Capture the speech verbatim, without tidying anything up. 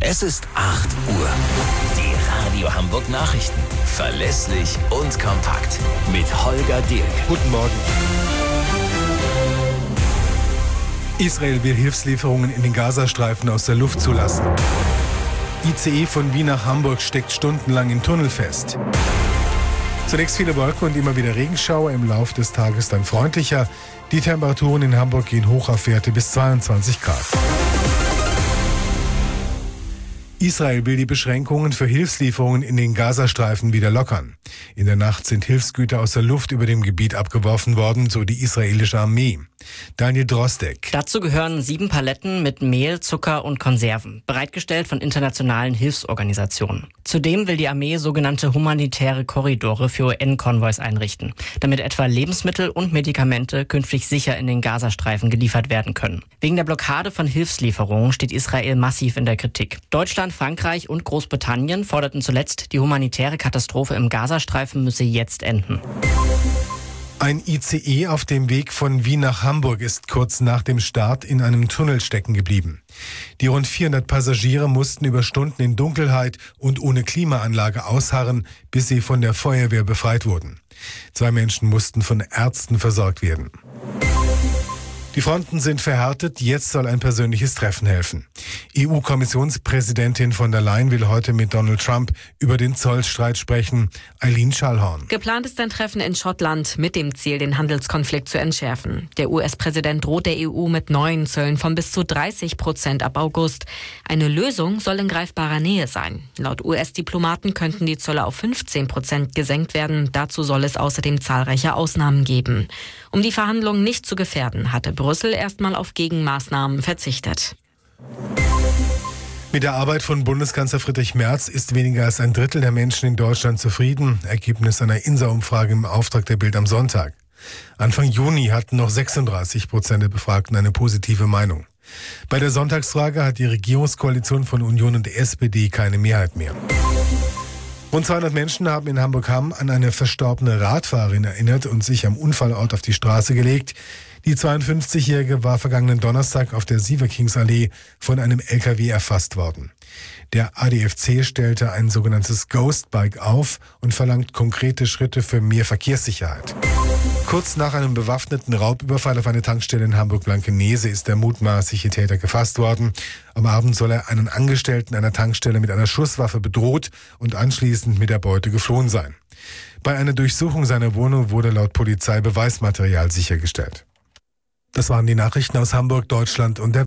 Es ist acht Uhr. Die Radio Hamburg Nachrichten. Verlässlich und kompakt. Mit Holger Dirk. Guten Morgen. Israel will Hilfslieferungen in den Gazastreifen aus der Luft zulassen. I C E von Wien nach Hamburg steckt stundenlang im Tunnel fest. Zunächst viele Wolken und immer wieder Regenschauer, im Laufe des Tages dann freundlicher. Die Temperaturen in Hamburg gehen hoch auf Werte bis zweiundzwanzig Grad. Israel will die Beschränkungen für Hilfslieferungen in den Gazastreifen wieder lockern. In der Nacht sind Hilfsgüter aus der Luft über dem Gebiet abgeworfen worden, so die israelische Armee. Daniel Drostek. Dazu gehören sieben Paletten mit Mehl, Zucker und Konserven, bereitgestellt von internationalen Hilfsorganisationen. Zudem will die Armee sogenannte humanitäre Korridore für U N-Konvois einrichten, damit etwa Lebensmittel und Medikamente künftig sicher in den Gazastreifen geliefert werden können. Wegen der Blockade von Hilfslieferungen steht Israel massiv in der Kritik. Deutschland, Frankreich und Großbritannien forderten zuletzt, die humanitäre Katastrophe im Gazastreifen müsse jetzt enden. Ein I C E auf dem Weg von Wien nach Hamburg ist kurz nach dem Start in einem Tunnel stecken geblieben. Die rund vierhundert Passagiere mussten über Stunden in Dunkelheit und ohne Klimaanlage ausharren, bis sie von der Feuerwehr befreit wurden. Zwei Menschen mussten von Ärzten versorgt werden. Die Fronten sind verhärtet, jetzt soll ein persönliches Treffen helfen. E U-Kommissionspräsidentin von der Leyen will heute mit Donald Trump über den Zollstreit sprechen. Eileen Schallhorn. Geplant ist ein Treffen in Schottland mit dem Ziel, den Handelskonflikt zu entschärfen. Der U S-Präsident droht der E U mit neuen Zöllen von bis zu dreißig Prozent ab August. Eine Lösung soll in greifbarer Nähe sein. Laut U S-Diplomaten könnten die Zölle auf fünfzehn Prozent gesenkt werden. Dazu soll es außerdem zahlreiche Ausnahmen geben. Um die Verhandlungen nicht zu gefährden, hatte Brüssel erstmal auf Gegenmaßnahmen verzichtet. Mit der Arbeit von Bundeskanzler Friedrich Merz ist weniger als ein Drittel der Menschen in Deutschland zufrieden. Ergebnis einer INSA-Umfrage im Auftrag der Bild am Sonntag. Anfang Juni hatten noch sechsunddreißig Prozent der Befragten eine positive Meinung. Bei der Sonntagsfrage hat die Regierungskoalition von Union und S P D keine Mehrheit mehr. Rund zweihundert Menschen haben in Hamburg-Hamm an eine verstorbene Radfahrerin erinnert und sich am Unfallort auf die Straße gelegt. Die zweiundfünfzigjährige war vergangenen Donnerstag auf der Sieverkingsallee von einem L K W erfasst worden. Der A D F C stellte ein sogenanntes Ghostbike auf und verlangt konkrete Schritte für mehr Verkehrssicherheit. Kurz nach einem bewaffneten Raubüberfall auf eine Tankstelle in Hamburg-Blankenese ist der mutmaßliche Täter gefasst worden. Am Abend soll er einen Angestellten einer Tankstelle mit einer Schusswaffe bedroht und anschließend mit der Beute geflohen sein. Bei einer Durchsuchung seiner Wohnung wurde laut Polizei Beweismaterial sichergestellt. Das waren die Nachrichten aus Hamburg, Deutschland und der